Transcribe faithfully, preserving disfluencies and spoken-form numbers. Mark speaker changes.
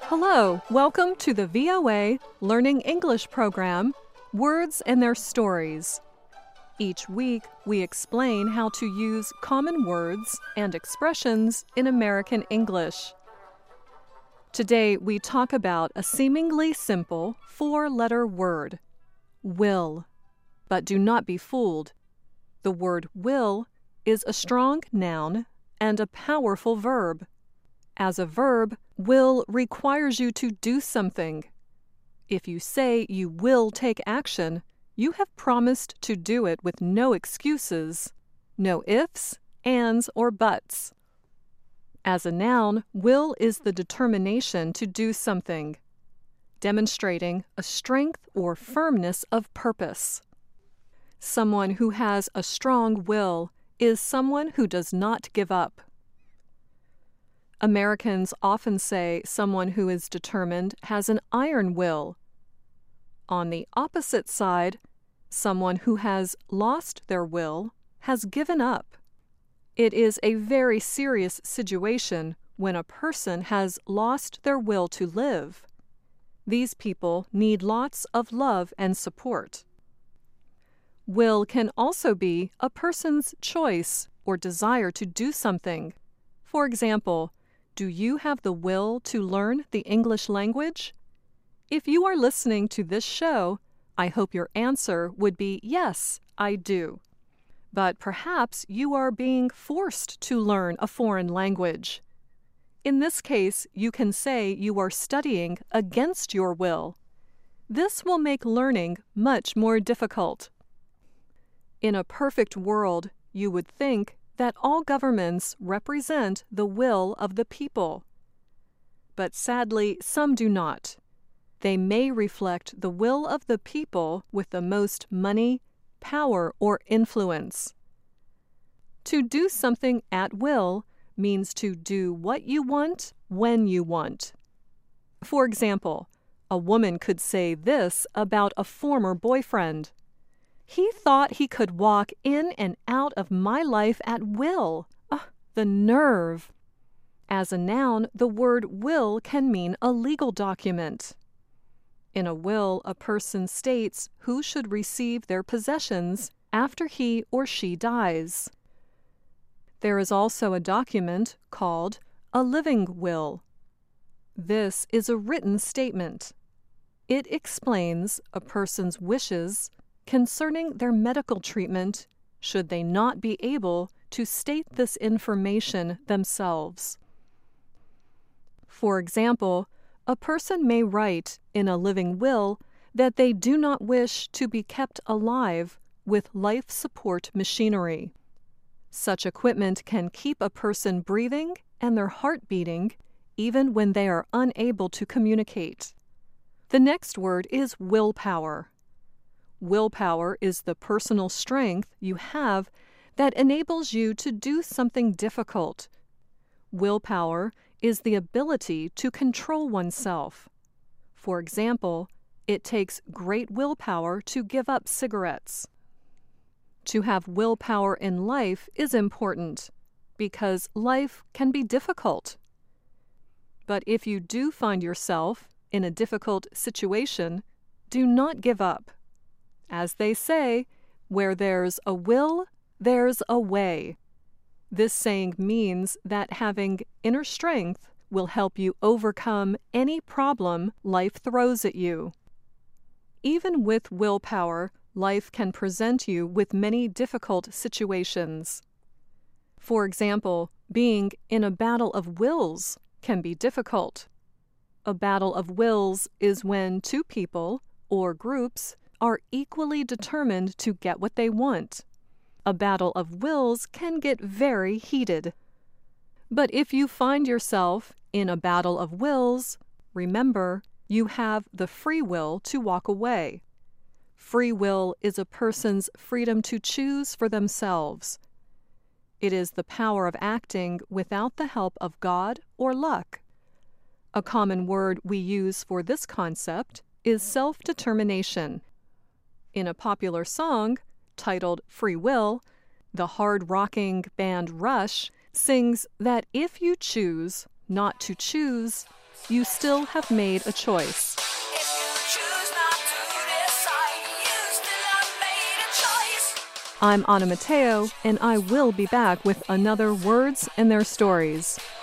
Speaker 1: Hello, welcome to the V O A Learning English program, Words and Their Stories. Each week, we explain how to use common words and expressions in American English. Today, we talk about a seemingly simple four-letter word, will. But do not be fooled. The word will is a strong noun and a powerful verb. As a verb, will requires you to do something. If you say you will take action, you have promised to do it with no excuses, no ifs, ands, or buts. As a noun, will is the determination to do something, demonstrating a strength or firmness of purpose. Someone who has a strong will is someone who does not give up. Americans often say someone who is determined has an iron will. On the opposite side, someone who has lost their will has given up. It is a very serious situation when a person has lost their will to live. These people need lots of love and support. Will can also be a person's choice or desire to do something. For example, do you have the will to learn the English language? If you are listening to this show, I hope your answer would be yes, I do. But perhaps you are being forced to learn a foreign language. In this case, you can say you are studying against your will. This will make learning much more difficult. In a perfect world, you would think that all governments represent the will of the people. But sadly, some do not. They may reflect the will of the people with the most money, power, or influence. To do something at will means to do what you want when you want. For example, a woman could say this about a former boyfriend. He thought he could walk in and out of my life at will. Ugh, the nerve! As a noun, the word will can mean a legal document. In a will, a person states who should receive their possessions after he or she dies. There is also a document called a living will. This is a written statement. It explains a person's wishes concerning their medical treatment should they not be able to state this information themselves. For example, a person may write in a living will that they do not wish to be kept alive with life support machinery. Such equipment can keep a person breathing and their heart beating even when they are unable to communicate. The next word is willpower. Willpower is the personal strength you have that enables you to do something difficult. Willpower is the ability to control oneself. For example, it takes great willpower to give up cigarettes. To have willpower in life is important because life can be difficult. But if you do find yourself in a difficult situation, do not give up. As they say, where there's a will, there's a way. This saying means that having inner strength will help you overcome any problem life throws at you. Even with willpower, life can present you with many difficult situations. For example, being in a battle of wills can be difficult. A battle of wills is when two people, or groups, are equally determined to get what they want. A battle of wills can get very heated. But if you find yourself in a battle of wills, remember, you have the free will to walk away. Free will is a person's freedom to choose for themselves. It is the power of acting without the help of God or luck. A common word we use for this concept is self-determination. In a popular song, titled Free Will, the hard-rocking band Rush sings that if you choose not to choose, you still have made a choice.
Speaker 2: If you choose not to decide, you still have made a choice.
Speaker 1: I'm Anna Matteo, and I will be back with another Words and Their Stories.